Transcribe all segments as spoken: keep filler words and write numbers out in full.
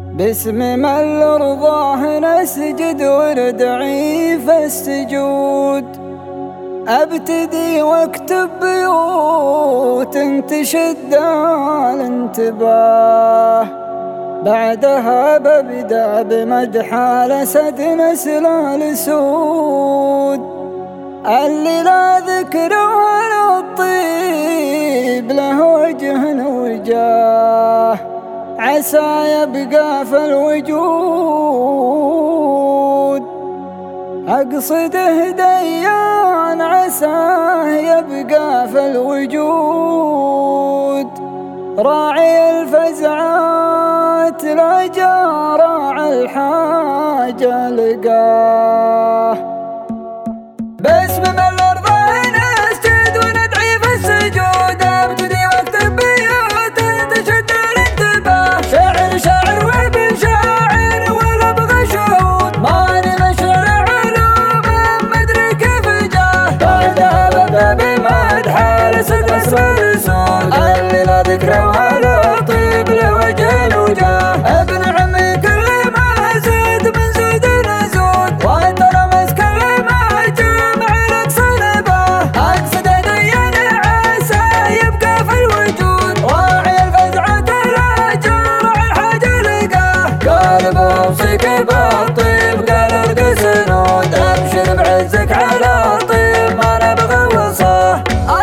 باسم من لرضاه نسجد وندعي في السجود. ابتدي واكتب بيوت تشد الانتباه، بعدها ببدأ بمدح الأسد نسل الأسود، اللي لا ذكر ولا الطيب له وجه وجاه، عسى يبقى في الوجود. أقصده ديان عساه يبقى في الوجود، راعي الفزعات لا جارع الحاجة لقاه. باسم من لرضاه نسجد وندعي في السجود، ابتدي واكتب بيوت تشد الانتباه، شاعر شاعر وابن شاعر والابغى شهود، ماني مشعر علوم مدري كيف جاه، بعدها ببدا بمدح الاسد اسر الاسود، اللي لا ذكره ولا طيب له وجه وجاه. ابن عمي كل ما زاد من زود نزود، وترى مسكن ما جامع الاقصى نباه، اقصد ديان عسى يبقى في الوجود، واعي الفزعة لا جارع الحاجة لقاه، قالب اوصيك بالطيب قال ارقى سنود، ابشر بعزك على طيب ما نبغى وصاه.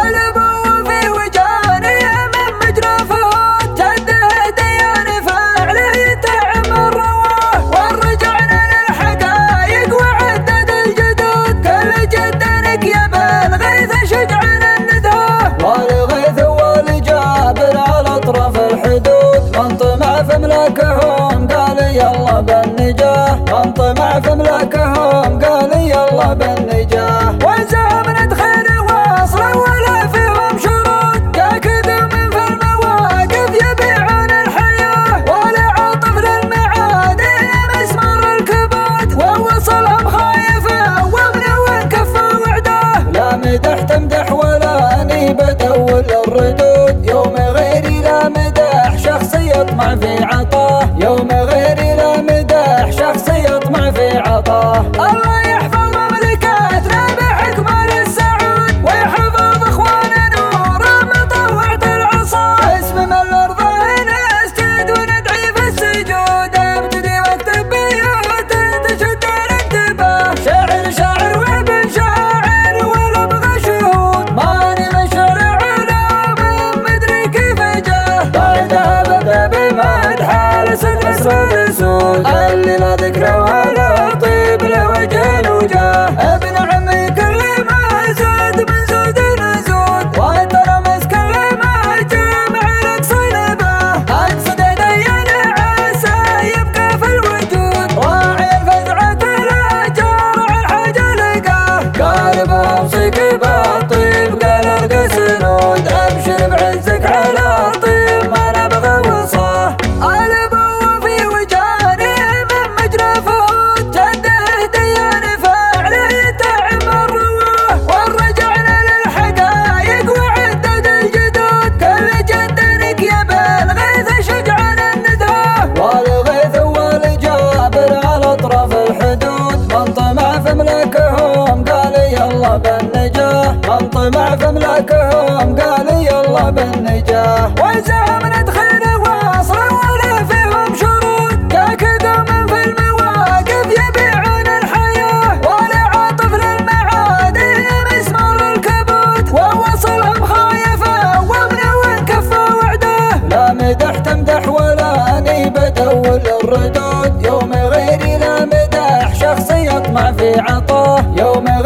فملكهم قال يلا بالنجاه، من طمع فملكهم قال يلا بالنجاه، وزهم ندخل واصل ولا فيهم شروط، كاكدوا من في المواقف يبيعون الحياة، ولا عاطف للمعاد مسمار الكبوت، ووصلهم خايفة ومنو كفى وعداه، لا مدح تمدح ولا اني بدول الردود، يوم غيري لا مدح شخص يطمع في عطاه، يوم غيري لا مدح شخص يطمع في عطاه. الله يحفظ مملكتنا بحكمة للسعود، ويحفظ اخوانا نورا مطوعة العصا. باسم من لرضاه نسجد وندعي في السجود، ابتدي واكتب بيوت تشد الانتباه، شاعر شاعر وابن شاعر والابغى شهود، ماني مشعر علوم مدري كيف جاه، بعدها ببدا بمدح الاسد اسر الاسود، اللي لا ذكره ولا طيب له وجه وجاه. ابن عمي كل ما زاد من زود نزود، وترى مسكن ما جامع الاقصى نباه، اقصد ديان عسى يبقى في الوجود، راعي الفزعة لا جارع الحاجة لقاه، قالب اوصيك بالطيب قال ارقى سنود، ابشر بعزك على طيب ما نبغى وصاه. فملكهم قال يلا بالنجاه، من طمع فملكهم قال يلا بالنجاه، وزهم ندخل واصل ولا فيهم شروط، كاكدوا من في المواقف يبيعون الحياة، ولا عاطف للمعاد مسمار الكبوت، ووصلهم خايفة ومنو كفى وعداه، لا مدح تمدح ولا اني بدول الردود، يوم غيري لا مدح شخص يطمع في عطاه، يوم